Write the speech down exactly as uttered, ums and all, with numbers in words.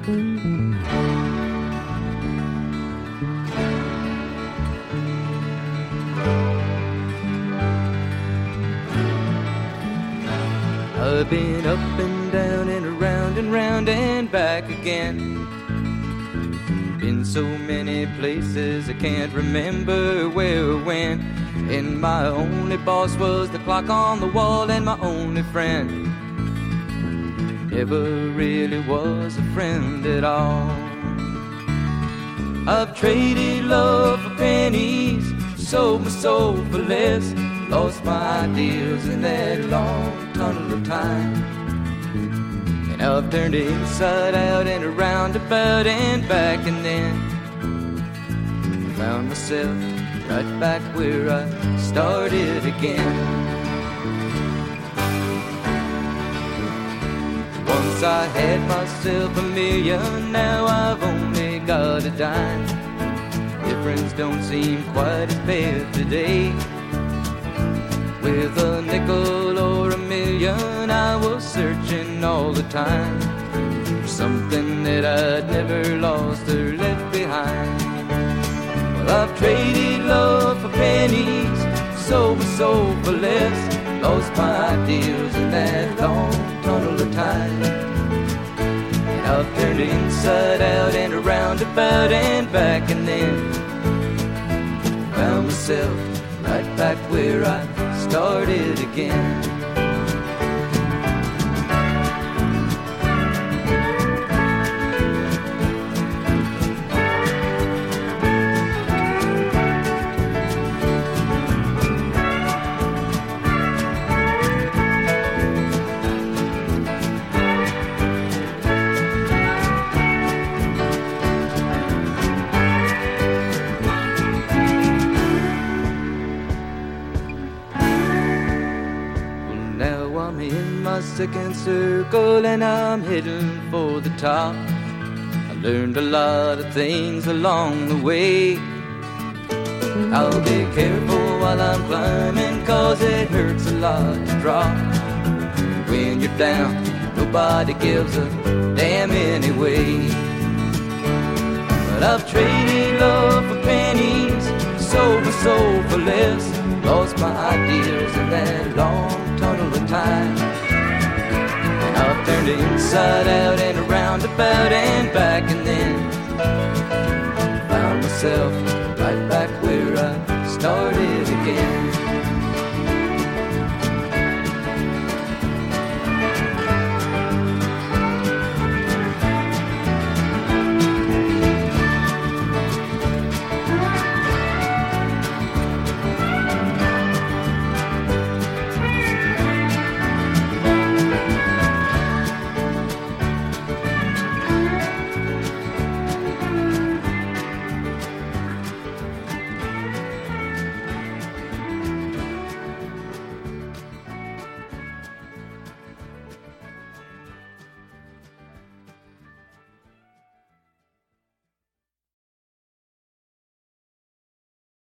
I've been up and down and around and round and back again. Been so many places I can't remember where or when. And my only boss was the clock on the wall, and my only friend never really was a friend at all. I've traded love for pennies, sold my soul for less, lost my ideals in that long tunnel of time. And I've turned inside out and around, about and back, and then found myself right back where I started again. Once I had myself a million, now I've only got a dime. Difference don't seem quite as bad today. With a nickel or a million, I was searching all the time for something that I'd never lost or left behind. Well, I've traded love for pennies, sold my soul for less, lost my ideals in that long tunnel of time. And I've turned inside out and around, about and back, and then found myself right back where I started again. Second circle and I'm heading for the top. I learned a lot of things along the way. I'll be careful while I'm climbing, cause it hurts a lot to drop. When you're down, nobody gives a damn anyway. But I've traded love for pennies, sold my soul for less, lost my ideals in that long tunnel of time. I've turned inside out and around, about and back, and then found myself right back where I started again.